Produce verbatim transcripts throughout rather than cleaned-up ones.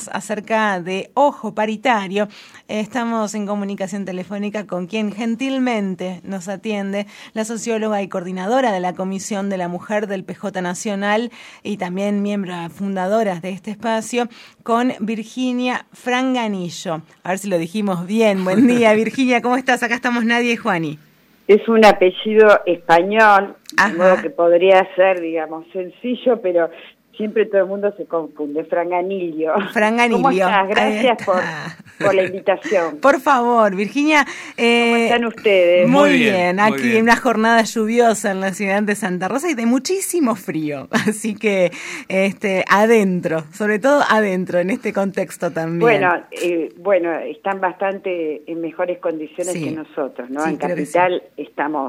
charlamos acerca de Ojo Paritario. Estamos en comunicación telefónica con quien gentilmente nos atiende, la socióloga y coordinadora de la Comisión de la Mujer del P J Nacional y también miembro fundadora de este espacio, con Virginia Franganillo. A ver si lo dijimos bien. Buen día, Virginia, ¿cómo estás? Acá estamos Nadia y Juani. Es un apellido español, de modo que podría ser, digamos, sencillo, pero siempre todo el mundo se confunde. Franganillo. Franganillo. ¿Cómo estás? Gracias por, por la invitación. Por favor, Virginia. Eh, ¿Cómo están ustedes? Muy, muy bien, bien, aquí muy bien. en una jornada lluviosa en la ciudad de Santa Rosa y de muchísimo frío. Así que este adentro, sobre todo adentro, en este contexto también. Bueno, eh, bueno, están bastante en mejores condiciones sí. que nosotros, ¿no? Sí, en Capital sí. estamos...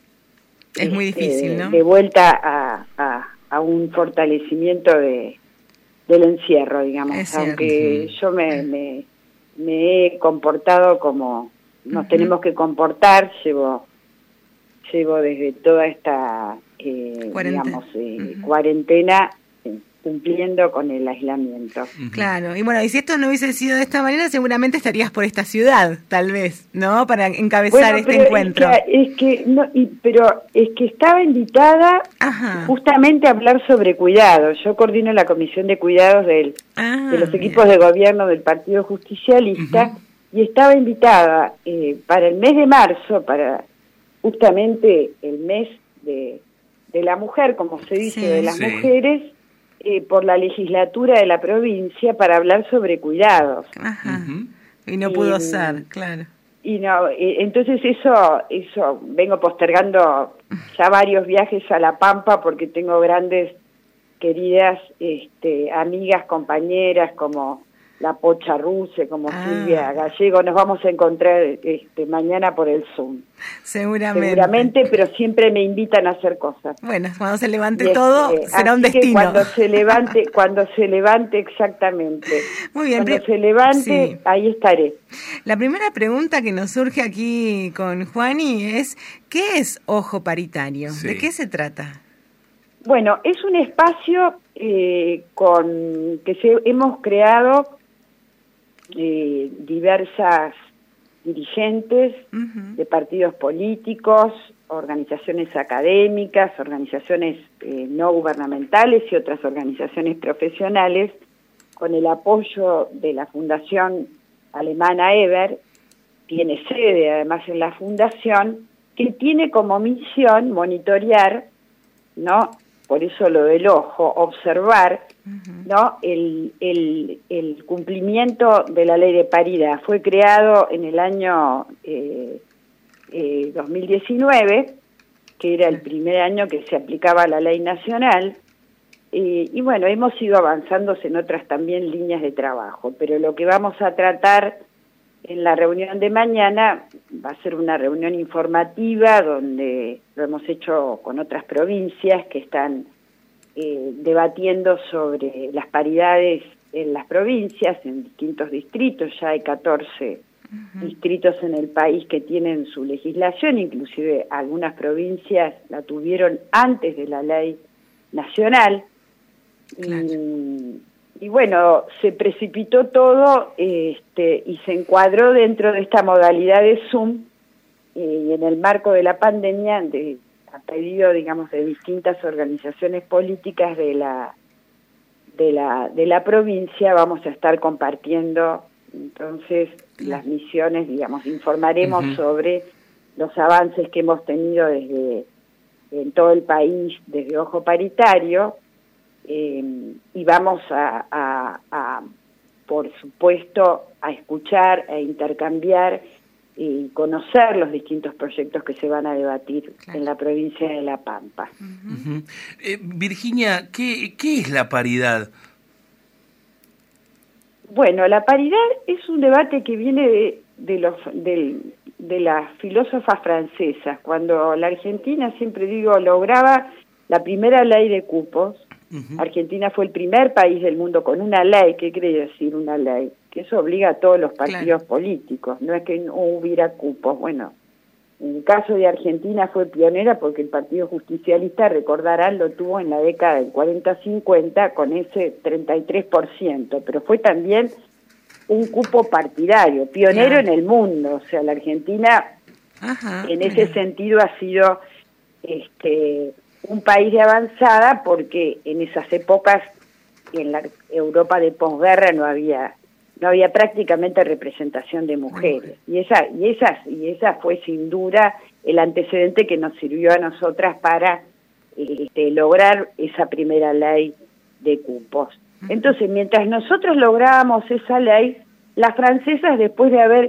Es muy este, difícil, ¿no? De vuelta a, a, a un fortalecimiento de del encierro, digamos. Es Aunque cierto. yo me, me, me he comportado como nos Uh-huh. tenemos que comportar, llevo llevo desde toda esta, eh, Cuarentena. digamos, eh, Uh-huh. cuarentena eh, cumpliendo con el aislamiento. Uh-huh. Claro, y bueno, y si esto no hubiese sido de esta manera, seguramente estarías por esta ciudad, tal vez, ¿no? Para encabezar Bueno, este pero encuentro. Es que, es que no, y, pero es que estaba invitada Ajá. justamente a hablar sobre cuidados. Yo coordino la comisión de cuidados del, Ah, de los bien. equipos de gobierno del Partido Justicialista, uh-huh. y estaba invitada eh, para el mes de marzo, para justamente el mes de, de la mujer, como se dice, Sí. de las Sí. mujeres, eh, por la legislatura de la provincia para hablar sobre cuidados. Ajá. Uh-huh. Y no pudo Y, ser, claro. Y no, eh, entonces eso, eso vengo postergando ya varios viajes a La Pampa porque tengo grandes, queridas este, amigas, compañeras como la Pocha Ruse, como Ah. Silvia Gallego. Nos vamos a encontrar este, mañana por el Zoom. Seguramente. Seguramente, pero siempre me invitan a hacer cosas. Bueno, cuando se levante Y todo, este, será un así que destino. cuando se levante, cuando se levante exactamente. Muy bien. Cuando pri- se levante, sí. ahí estaré. La primera pregunta que nos surge aquí con Juani es, ¿qué es Ojo Paritario? Sí. ¿De qué se trata? Bueno, es un espacio eh, con que se, hemos creado eh, diversas dirigentes Uh-huh. de partidos políticos, organizaciones académicas, organizaciones eh, no gubernamentales y otras organizaciones profesionales, con el apoyo de la Fundación Alemana Eber. Tiene sede además en la fundación, que tiene como misión monitorear, ¿no? Por eso lo del ojo, observar, uh-huh. ¿no? el, el, el cumplimiento de la ley de paridad. Fue creado en el año eh, eh, dos mil diecinueve, que era el primer año que se aplicaba la ley nacional, eh, y bueno, hemos ido avanzando en otras también líneas de trabajo, pero lo que vamos a tratar en la reunión de mañana va a ser una reunión informativa donde lo hemos hecho con otras provincias que están eh, debatiendo sobre las paridades en las provincias, en distintos distritos. Ya hay catorce uh-huh. distritos en el país que tienen su legislación, inclusive algunas provincias la tuvieron antes de la ley nacional. Claro. Y, Y bueno, se precipitó todo este, y se encuadró dentro de esta modalidad de Zoom, eh, y en el marco de la pandemia, de, a pedido, digamos, de distintas organizaciones políticas de la, de la, de la provincia, vamos a estar compartiendo entonces las misiones, digamos, informaremos uh-huh. sobre los avances que hemos tenido desde en todo el país, desde Ojo Paritario. Eh, y vamos a, a, a, por supuesto, a escuchar, a intercambiar y conocer los distintos proyectos que se van a debatir claro. en la provincia de La Pampa. Uh-huh. Uh-huh. Eh, Virginia, ¿qué, ¿qué es la paridad? Bueno, la paridad es un debate que viene de, de, los, de, de las filósofas francesas. Cuando la Argentina, siempre digo, lograba la primera ley de cupos, Uh-huh. Argentina fue el primer país del mundo con una ley. ¿Qué quiere decir una ley? Que eso obliga a todos los partidos claro. políticos, no es que no hubiera cupos. Bueno, En el caso de Argentina fue pionera porque el Partido Justicialista, recordarán, lo tuvo en la década del cuarenta cincuenta con ese treinta y tres por ciento, pero fue también un cupo partidario, pionero claro. en el mundo. O sea, la Argentina Ajá, en ese mira. sentido ha sido este, un país de avanzada porque en esas épocas, en la Europa de posguerra, no había no había prácticamente representación de mujeres. Y esa, y esas, y esa fue sin duda el antecedente que nos sirvió a nosotras para este, lograr esa primera ley de cupos. Entonces, mientras nosotros lográbamos esa ley, las francesas, después de haber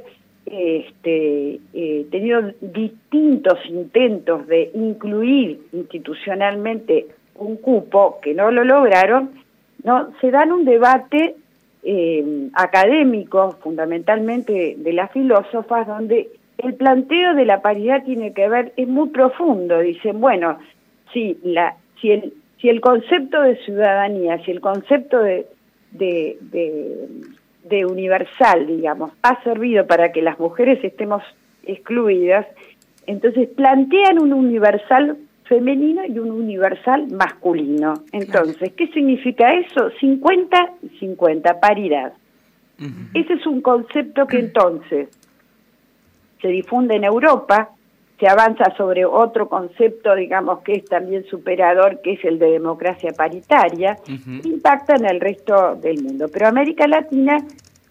este, eh, tenido distintos intentos de incluir institucionalmente un cupo, que no lo lograron, no se dan un debate eh, académico, fundamentalmente de las filósofas, donde el planteo de la paridad tiene que ver, es muy profundo. Dicen, bueno, si la si el si el concepto de ciudadanía, si el concepto de de, de de universal, digamos, ha servido para que las mujeres estemos excluidas, entonces plantean un universal femenino y un universal masculino. Entonces, ¿qué significa eso? cincuenta y cincuenta, paridad. Uh-huh. Ese es un concepto que entonces se difunde en Europa, se avanza sobre otro concepto, digamos, que es también superador, que es el de democracia paritaria, uh-huh. impacta en el resto del mundo. Pero América Latina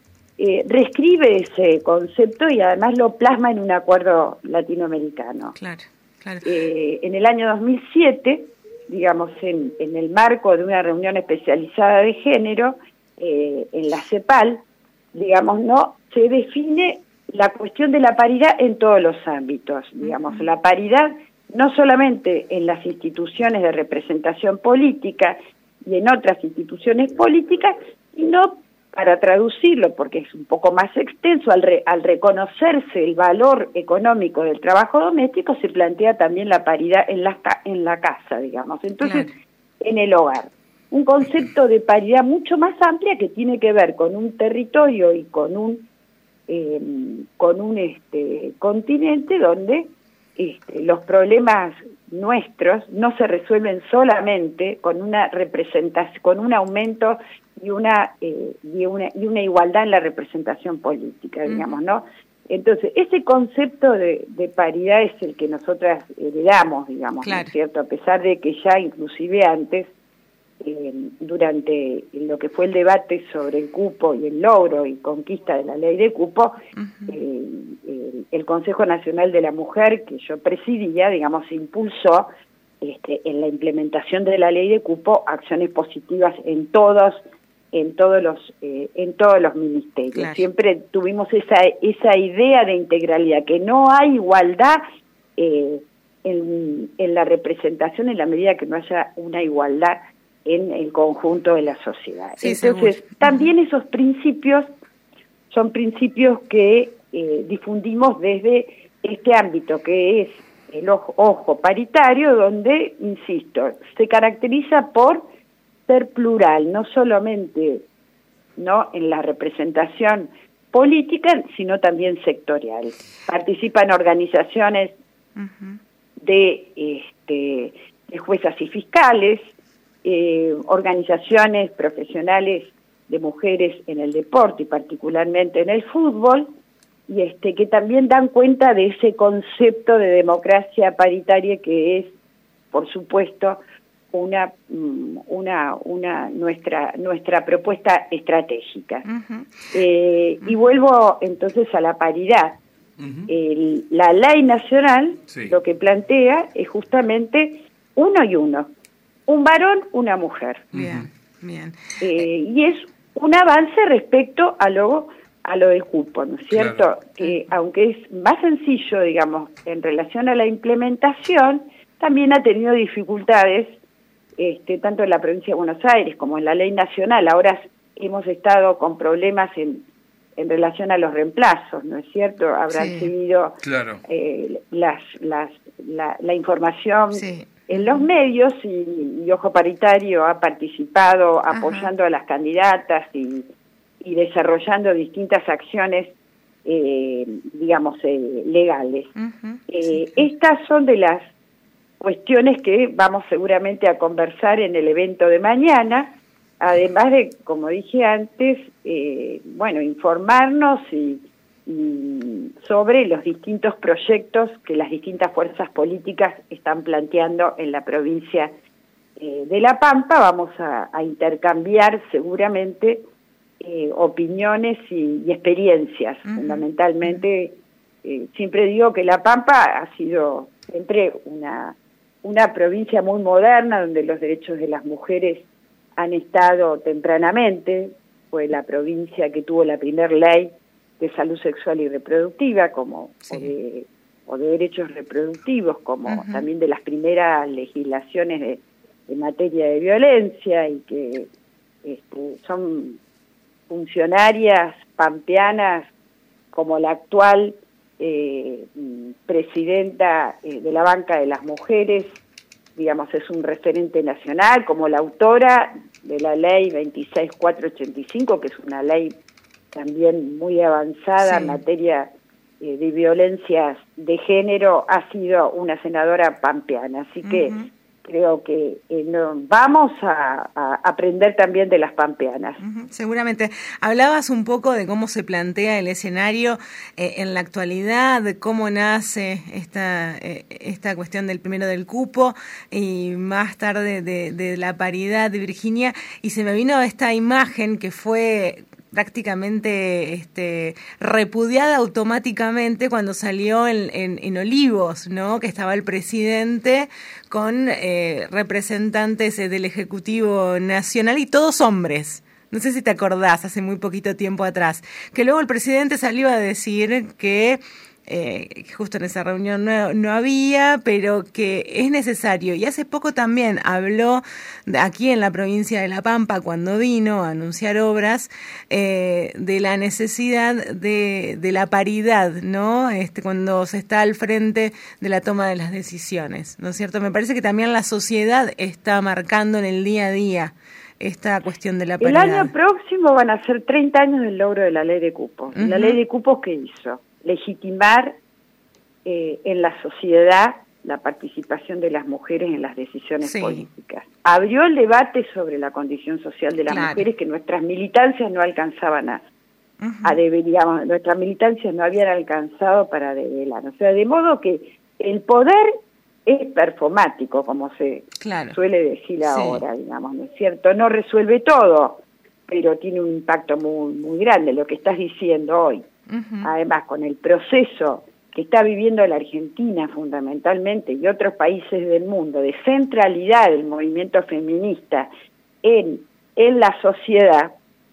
eh, reescribe ese concepto y además lo plasma en un acuerdo latinoamericano. Claro, claro. Eh, en el año dos mil siete, digamos, en, en el marco de una reunión especializada de género, eh, en la CEPAL, digamos, no se define la cuestión de la paridad en todos los ámbitos, digamos, la paridad no solamente en las instituciones de representación política y en otras instituciones políticas, sino, para traducirlo, porque es un poco más extenso, al, re, al reconocerse el valor económico del trabajo doméstico, se plantea también la paridad en la, en la casa, digamos, entonces, claro. en el hogar. Un concepto de paridad mucho más amplia que tiene que ver con un territorio y con un Eh, con un este continente donde este, los problemas nuestros no se resuelven solamente con una representación, con un aumento y una eh, y una y una igualdad en la representación política, digamos, ¿no? Entonces, ese concepto de, de paridad es el que nosotras heredamos, digamos, claro. ¿no es cierto? A pesar de que ya inclusive antes, Eh, durante lo que fue el debate sobre el cupo y el logro y conquista de la ley de cupo, uh-huh. eh, eh, el Consejo Nacional de la Mujer, que yo presidía, digamos, impulsó este, en la implementación de la ley de cupo acciones positivas en todos en todos los eh, en todos los ministerios. Claro. Siempre tuvimos esa esa idea de integralidad, que no hay igualdad eh, en, en la representación en la medida que no haya una igualdad en el conjunto de la sociedad. Sí, Entonces, seguro. También esos principios son principios que eh, difundimos desde este ámbito que es el ojo, ojo paritario, donde, insisto, se caracteriza por ser plural, no solamente no en la representación política, sino también sectorial. Participan organizaciones uh-huh. de, este, de juezas y fiscales, Eh, organizaciones profesionales de mujeres en el deporte y particularmente en el fútbol, y este que también dan cuenta de ese concepto de democracia paritaria que es, por supuesto, una una una nuestra nuestra propuesta estratégica. Uh-huh. Eh, uh-huh. Y vuelvo entonces a la paridad. Uh-huh. El, la ley nacional sí. lo que plantea es justamente uno y uno. Un varón, una mujer. Bien, bien. Eh, y es un avance respecto a lo a lo del cupo, ¿no es cierto? Claro. Que aunque es más sencillo, digamos, en relación a la implementación, también ha tenido dificultades, este, tanto en la provincia de Buenos Aires como en la ley nacional. Ahora hemos estado con problemas en en relación a los reemplazos, ¿no es cierto? Habrán sí. seguido claro. eh, las las la, la información. Sí. En los medios, y, y Ojo Paritario ha participado apoyando Ajá. a las candidatas y, y desarrollando distintas acciones eh, digamos, eh, legales. Uh-huh. Eh, Sí. Estas son de las cuestiones que vamos seguramente a conversar en el evento de mañana, además de, como dije antes, eh, bueno, informarnos y, y sobre los distintos proyectos que las distintas fuerzas políticas están planteando en la provincia eh, de La Pampa. Vamos a, a intercambiar seguramente eh, opiniones y, y experiencias, uh-huh. Fundamentalmente. Eh, siempre digo que La Pampa ha sido siempre una, una provincia muy moderna, donde los derechos de las mujeres han estado tempranamente. Fue la provincia que tuvo la primera ley de salud sexual y reproductiva, como sí. o, de, o de derechos reproductivos, como uh-huh. también de las primeras legislaciones de, de materia de violencia, y que este, son funcionarias pampeanas como la actual eh, presidenta eh, de la banca de las mujeres, digamos, es un referente nacional, como la autora de la ley veintiséis mil cuatrocientos ochenta y cinco, que es una ley también muy avanzada sí. en materia eh, de violencias de género, ha sido una senadora pampeana. Así uh-huh. que creo que eh, no, vamos a, a aprender también de las pampeanas. Uh-huh, seguramente. Hablabas un poco de cómo se plantea el escenario eh, en la actualidad, de cómo nace esta eh, esta cuestión del primero del cupo y más tarde de, de la paridad de Virginia, y se me vino esta imagen que fue prácticamente este, repudiada automáticamente cuando salió en, en, en Olivos, ¿no? Que estaba el presidente con eh, representantes del Ejecutivo Nacional y todos hombres. No sé si te acordás, hace muy poquito tiempo atrás, que luego el presidente salió a decir que Eh, justo en esa reunión no, no había, pero que es necesario. Y hace poco también habló de aquí en la provincia de La Pampa, cuando vino a anunciar obras, eh, de la necesidad de, de la paridad, ¿no? Este, cuando se está al frente de la toma de las decisiones, ¿no es cierto? Me parece que también la sociedad está marcando en el día a día esta cuestión de la paridad. El año próximo van a ser treinta años del logro de la ley de cupos. Uh-huh. La ley de cupos, ¿qué hizo? Legitimar eh, en la sociedad la participación de las mujeres en las decisiones sí. políticas. Abrió el debate sobre la condición social de las claro. mujeres, que nuestras militancias no alcanzaban a, uh-huh. a develar, nuestras militancias no habían alcanzado para develar. O sea, de modo que el poder es performático, como se claro. suele decir ahora, sí. digamos, ¿no es cierto? No resuelve todo, pero tiene un impacto muy, muy grande, lo que estás diciendo hoy. Uh-huh. Además, con el proceso que está viviendo la Argentina fundamentalmente y otros países del mundo de centralidad del movimiento feminista en, en la sociedad,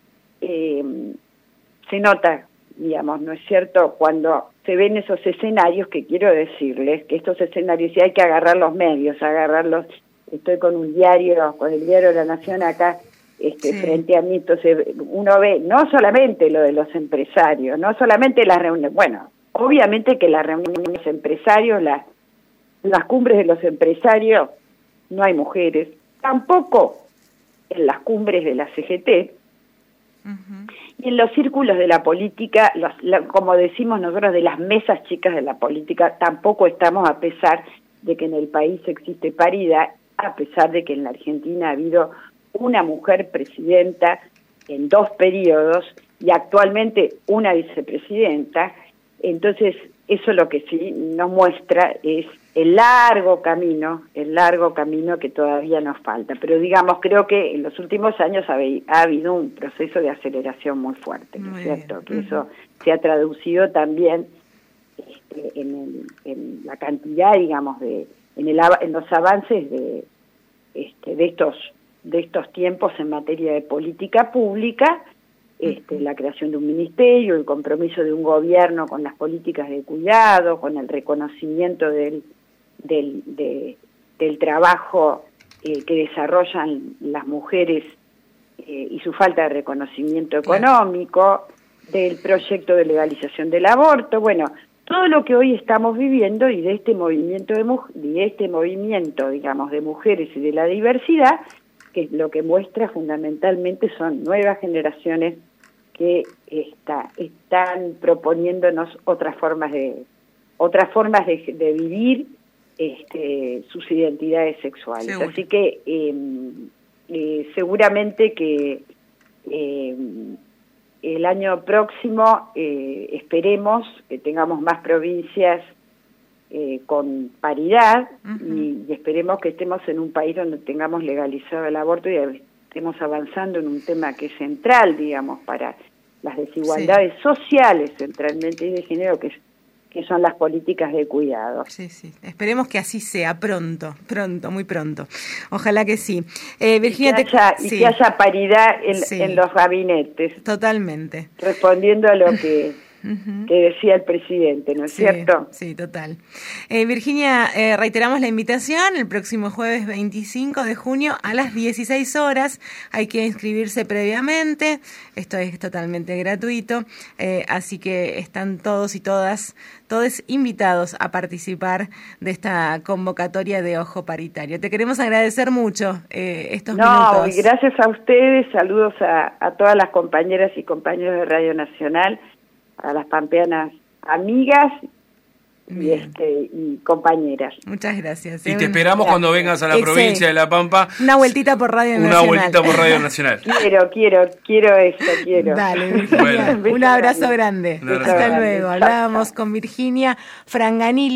eh, se nota, digamos, ¿no es cierto?, cuando se ven esos escenarios, que quiero decirles que estos escenarios, si hay que agarrar los medios, agarrarlos, estoy con un diario, con el diario de La Nación acá, Este, sí. frente a mí, entonces uno ve no solamente lo de los empresarios, no solamente las reuniones, bueno, obviamente que las reuniones de los empresarios, las, las cumbres de los empresarios, no hay mujeres, tampoco en las cumbres de la C G T, uh-huh. y en los círculos de la política, los, la, como decimos nosotros, de las mesas chicas de la política, tampoco estamos, a pesar de que en el país existe paridad, a pesar de que en la Argentina ha habido una mujer presidenta en dos periodos y actualmente una vicepresidenta. Entonces, eso lo que sí nos muestra es el largo camino, el largo camino que todavía nos falta. Pero digamos, creo que en los últimos años ha, ha habido un proceso de aceleración muy fuerte, ¿no es cierto? Que uh-huh. eso se ha traducido también este, en, el, en la cantidad, digamos, de en, el, en los avances de, este, de estos de estos tiempos en materia de política pública, este, la creación de un ministerio, el compromiso de un gobierno con las políticas de cuidado, con el reconocimiento del, del, de, del trabajo eh, que desarrollan las mujeres eh, y su falta de reconocimiento económico, del proyecto de legalización del aborto, bueno, todo lo que hoy estamos viviendo y de este movimiento de, de este movimiento, digamos, de mujeres y de la diversidad, que lo que muestra fundamentalmente son nuevas generaciones que está, están proponiéndonos otras formas de otras formas de, de vivir este, sus identidades sexuales. Seguro. Así que eh, eh, seguramente que eh, el año próximo eh, esperemos que tengamos más provincias eh, con paridad. Uh-huh. y, y esperemos que estemos en un país donde tengamos legalizado el aborto y estemos avanzando en un tema que es central, digamos, para las desigualdades sí. sociales centralmente y de género, que, que son las políticas de cuidado. Sí, sí. Esperemos que así sea pronto, pronto, muy pronto. Ojalá que sí. Eh, Virginia, y que haya, te... sí. y que haya paridad en, sí. en los gabinetes. Totalmente. Respondiendo a lo que... Uh-huh. que decía el presidente, ¿no es sí, cierto? Sí, total. Eh, Virginia, eh, reiteramos la invitación el próximo jueves veinticinco de junio a las dieciséis horas. Hay que inscribirse previamente. Esto es totalmente gratuito. Eh, así que están todos y todas, todos invitados a participar de esta convocatoria de Ojo Paritario. Te queremos agradecer mucho eh, estos no, minutos. No, gracias a ustedes. Saludos a, a todas las compañeras y compañeros de Radio Nacional, a las pampeanas amigas y, este, y compañeras. Muchas gracias. Y te esperamos gracias. Cuando vengas a la Excel. Provincia de La Pampa. Una vueltita por Radio Una Nacional. Una vueltita por Radio Nacional. quiero, quiero, quiero eso, quiero. Dale, Virginia. Bueno. Un abrazo grande. Un abrazo Hasta grande. Luego. Hablábamos con Virginia Franganilli.